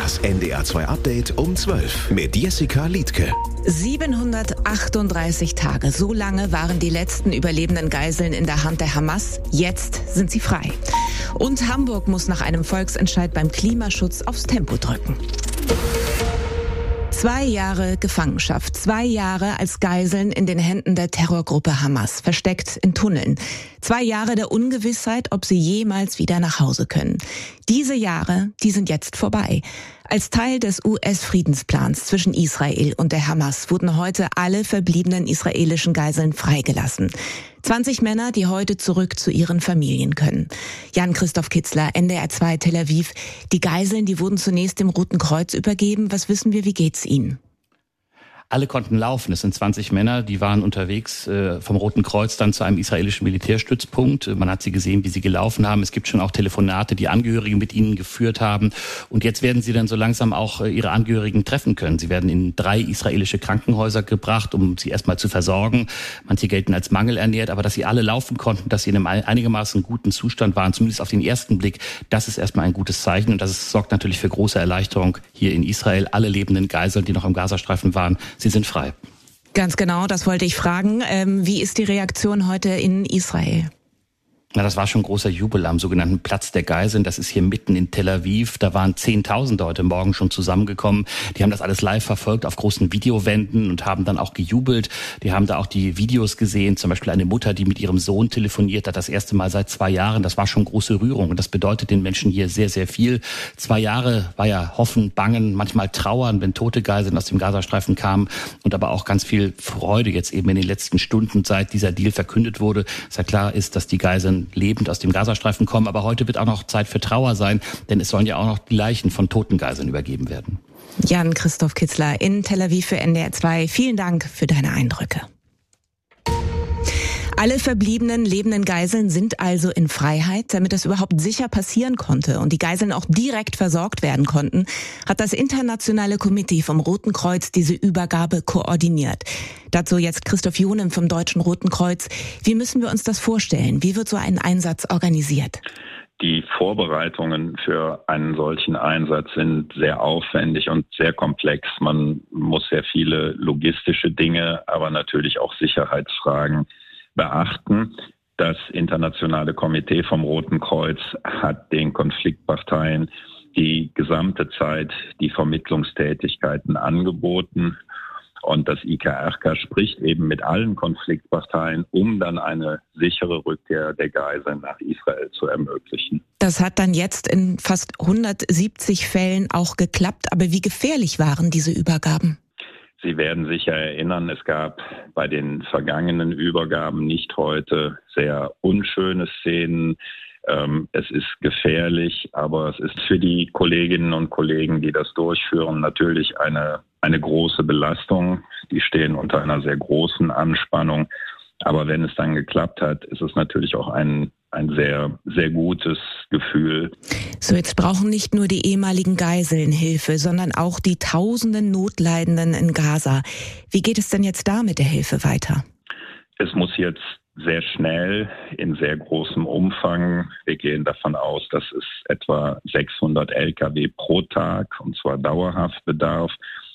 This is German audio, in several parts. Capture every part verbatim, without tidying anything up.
Das N D R zwei Update um zwölf mit Jessica Liedtke. siebenhundertachtunddreißig Tage, so lange waren die letzten überlebenden Geiseln in der Hand der Hamas. Jetzt sind sie frei. Und Hamburg muss nach einem Volksentscheid beim Klimaschutz aufs Tempo drücken. Zwei Jahre Gefangenschaft, zwei Jahre als Geiseln in den Händen der Terrorgruppe Hamas, versteckt in Tunneln. Zwei Jahre der Ungewissheit, ob sie jemals wieder nach Hause können. Diese Jahre, die sind jetzt vorbei. Als Teil des U S-Friedensplans zwischen Israel und der Hamas wurden heute alle verbliebenen israelischen Geiseln freigelassen. zwanzig Männer, die heute zurück zu ihren Familien können. Jan-Christoph Kitzler, N D R zwei Tel Aviv. Die Geiseln, die wurden zunächst dem Roten Kreuz übergeben. Was wissen wir, wie geht's ihnen? Alle konnten laufen. Es sind zwanzig Männer, die waren unterwegs äh, vom Roten Kreuz dann zu einem israelischen Militärstützpunkt. Man hat sie gesehen, wie sie gelaufen haben. Es gibt schon auch Telefonate, die Angehörige mit ihnen geführt haben. Und jetzt werden sie dann so langsam auch äh, ihre Angehörigen treffen können. Sie werden in drei israelische Krankenhäuser gebracht, um sie erstmal zu versorgen. Manche gelten als mangelernährt, aber dass sie alle laufen konnten, dass sie in einem einigermaßen guten Zustand waren, zumindest auf den ersten Blick, das ist erstmal ein gutes Zeichen. Und das ist, sorgt natürlich für große Erleichterung hier in Israel. Alle lebenden Geiseln, die noch im Gazastreifen waren, sie sind frei. Ganz genau, das wollte ich fragen. Ähm, wie ist die Reaktion heute in Israel? Na, das war schon großer Jubel am sogenannten Platz der Geiseln. Das ist hier mitten in Tel Aviv. Da waren Zehntausende heute Morgen schon zusammengekommen. Die haben das alles live verfolgt auf großen Videowänden und haben dann auch gejubelt. Die haben da auch die Videos gesehen. Zum Beispiel eine Mutter, die mit ihrem Sohn telefoniert hat, das erste Mal seit zwei Jahren. Das war schon große Rührung. Und das bedeutet den Menschen hier sehr, sehr viel. Zwei Jahre war ja Hoffen, Bangen, manchmal Trauern, wenn tote Geiseln aus dem Gazastreifen kamen. Und aber auch ganz viel Freude jetzt eben in den letzten Stunden, seit dieser Deal verkündet wurde. Dass ja klar ist, dass die Geiseln lebend aus dem Gazastreifen kommen. Aber heute wird auch noch Zeit für Trauer sein, denn es sollen ja auch noch die Leichen von toten Geiseln übergeben werden. Jan-Christoph Kitzler in Tel Aviv für N D R zwei. Vielen Dank für deine Eindrücke. Alle verbliebenen lebenden Geiseln sind also in Freiheit. Damit das überhaupt sicher passieren konnte und die Geiseln auch direkt versorgt werden konnten, hat das internationale Komitee vom Roten Kreuz diese Übergabe koordiniert. Dazu jetzt Christoph Jonem vom Deutschen Roten Kreuz. Wie müssen wir uns das vorstellen? Wie wird so ein Einsatz organisiert? Die Vorbereitungen für einen solchen Einsatz sind sehr aufwendig und sehr komplex. Man muss sehr viele logistische Dinge, aber natürlich auch Sicherheitsfragen beachten. Das internationale Komitee vom Roten Kreuz hat den Konfliktparteien die gesamte Zeit die Vermittlungstätigkeiten angeboten. Und das I K R K spricht eben mit allen Konfliktparteien, um dann eine sichere Rückkehr der Geiseln nach Israel zu ermöglichen. Das hat dann jetzt in fast hundertsiebzig Fällen auch geklappt. Aber wie gefährlich waren diese Übergaben? Sie werden sich ja erinnern, es gab bei den vergangenen Übergaben nicht heute sehr unschöne Szenen. Ähm, es ist gefährlich, aber es ist für die Kolleginnen und Kollegen, die das durchführen, natürlich eine, eine große Belastung. Die stehen unter einer sehr großen Anspannung. Aber wenn es dann geklappt hat, ist es natürlich auch ein, ein sehr, sehr gutes Gefühl. So, jetzt brauchen nicht nur die ehemaligen Geiseln Hilfe, sondern auch die tausenden Notleidenden in Gaza. Wie geht es denn jetzt da mit der Hilfe weiter? Es muss jetzt sehr schnell, in sehr großem Umfang. Wir gehen davon aus, dass es etwa sechshundert L K W pro Tag, und zwar dauerhaft bedarf,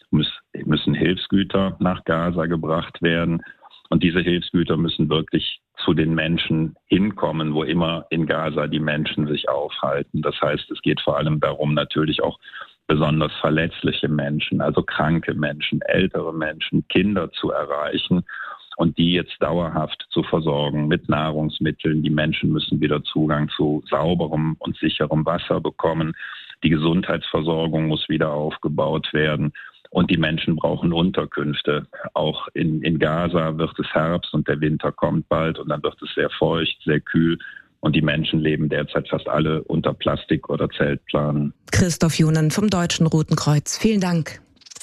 müssen Hilfsgüter nach Gaza gebracht werden. Und diese Hilfsgüter müssen wirklich zu den Menschen hinkommen, wo immer in Gaza die Menschen sich aufhalten. Das heißt, es geht vor allem darum, natürlich auch besonders verletzliche Menschen, also kranke Menschen, ältere Menschen, Kinder zu erreichen und die jetzt dauerhaft zu versorgen mit Nahrungsmitteln. Die Menschen müssen wieder Zugang zu sauberem und sicherem Wasser bekommen. Die Gesundheitsversorgung muss wieder aufgebaut werden. Und die Menschen brauchen Unterkünfte. Auch in, in Gaza wird es Herbst und der Winter kommt bald und dann wird es sehr feucht, sehr kühl. Und die Menschen leben derzeit fast alle unter Plastik- oder Zeltplanen. Christoph Jonen vom Deutschen Roten Kreuz. Vielen Dank.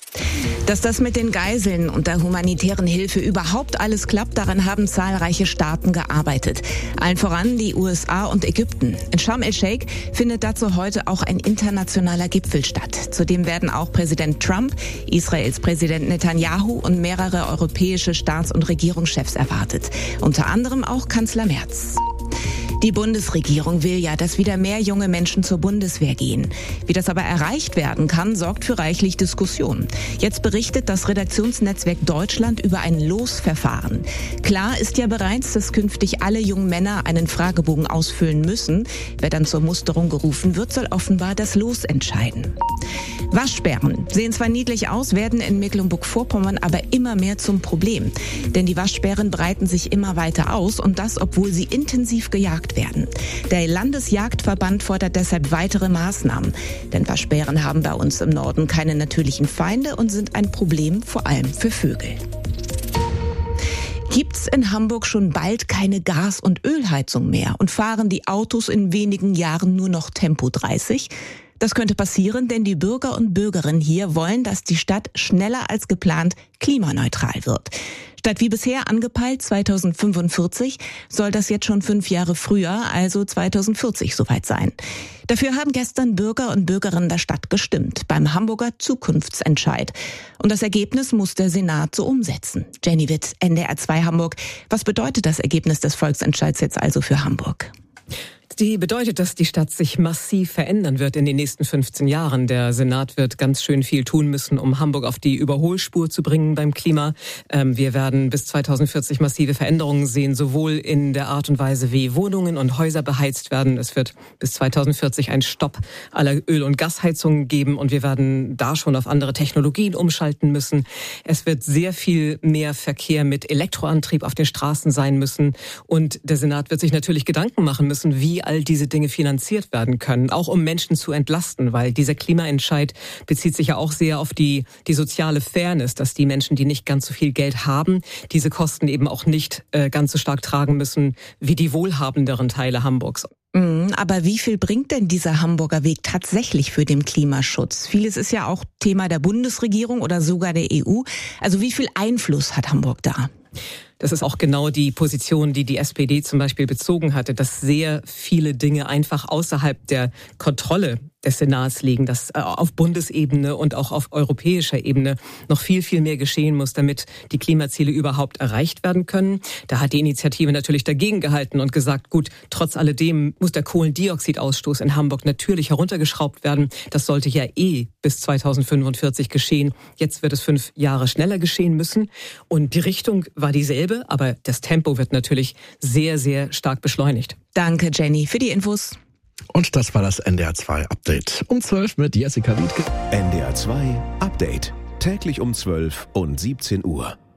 Dass das mit den Geiseln und der humanitären Hilfe überhaupt alles klappt, daran haben zahlreiche Staaten gearbeitet. Allen voran die U S A und Ägypten. In Sharm el-Sheikh findet dazu heute auch ein internationaler Gipfel statt. Zudem werden auch Präsident Trump, Israels Präsident Netanyahu und mehrere europäische Staats- und Regierungschefs erwartet. Unter anderem auch Kanzler Merz. Die Bundesregierung will ja, dass wieder mehr junge Menschen zur Bundeswehr gehen. Wie das aber erreicht werden kann, sorgt für reichlich Diskussion. Jetzt berichtet das Redaktionsnetzwerk Deutschland über ein Losverfahren. Klar ist ja bereits, dass künftig alle jungen Männer einen Fragebogen ausfüllen müssen. Wer dann zur Musterung gerufen wird, soll offenbar das Los entscheiden. Waschbären sehen zwar niedlich aus, werden in Mecklenburg-Vorpommern aber immer mehr zum Problem. Denn die Waschbären breiten sich immer weiter aus und das, obwohl sie intensiv gejagt werden. Der Landesjagdverband fordert deshalb weitere Maßnahmen. Denn Waschbären haben bei uns im Norden keine natürlichen Feinde und sind ein Problem vor allem für Vögel. Gibt's in Hamburg schon bald keine Gas- und Ölheizung mehr und fahren die Autos in wenigen Jahren nur noch Tempo dreißig? Das könnte passieren, denn die Bürger und Bürgerinnen hier wollen, dass die Stadt schneller als geplant klimaneutral wird. Statt wie bisher angepeilt zweitausendfünfundvierzig soll das jetzt schon fünf Jahre früher, also zweitausendvierzig, soweit sein. Dafür haben gestern Bürger und Bürgerinnen der Stadt gestimmt, beim Hamburger Zukunftsentscheid. Und das Ergebnis muss der Senat so umsetzen. Jenny Witt, N D R zwei Hamburg. Was bedeutet das Ergebnis des Volksentscheids jetzt also für Hamburg? Die bedeutet, dass die Stadt sich massiv verändern wird in den nächsten fünfzehn Jahren. Der Senat wird ganz schön viel tun müssen, um Hamburg auf die Überholspur zu bringen beim Klima. Wir werden bis zweitausendvierzig massive Veränderungen sehen, sowohl in der Art und Weise, wie Wohnungen und Häuser beheizt werden. Es wird bis zweitausendvierzig einen Stopp aller Öl- und Gasheizungen geben und wir werden da schon auf andere Technologien umschalten müssen. Es wird sehr viel mehr Verkehr mit Elektroantrieb auf den Straßen sein müssen und der Senat wird sich natürlich Gedanken machen müssen, wie all diese Dinge finanziert werden können, auch um Menschen zu entlasten, weil dieser Klimaentscheid bezieht sich ja auch sehr auf die, die soziale Fairness, dass die Menschen, die nicht ganz so viel Geld haben, diese Kosten eben auch nicht äh, ganz so stark tragen müssen wie die wohlhabenderen Teile Hamburgs. Aber wie viel bringt denn dieser Hamburger Weg tatsächlich für den Klimaschutz? Vieles ist ja auch Thema der Bundesregierung oder sogar der E U. Also wie viel Einfluss hat Hamburg da? Das ist auch genau die Position, die die S P D zum Beispiel bezogen hatte, dass sehr viele Dinge einfach außerhalb der Kontrolle des Senats liegen, dass auf Bundesebene und auch auf europäischer Ebene noch viel, viel mehr geschehen muss, damit die Klimaziele überhaupt erreicht werden können. Da hat die Initiative natürlich dagegen gehalten und gesagt, gut, trotz alledem muss der Kohlendioxidausstoß in Hamburg natürlich heruntergeschraubt werden. Das sollte ja eh bis zweitausendfünfundvierzig geschehen. Jetzt wird es fünf Jahre schneller geschehen müssen. Und die Richtung war dieselbe, aber das Tempo wird natürlich sehr, sehr stark beschleunigt. Danke, Jenny, für die Infos. Und das war das N D R zwei Update. Um zwölf mit Jessica Wiedke. N D R zwei Update. Täglich um zwölf und siebzehn Uhr.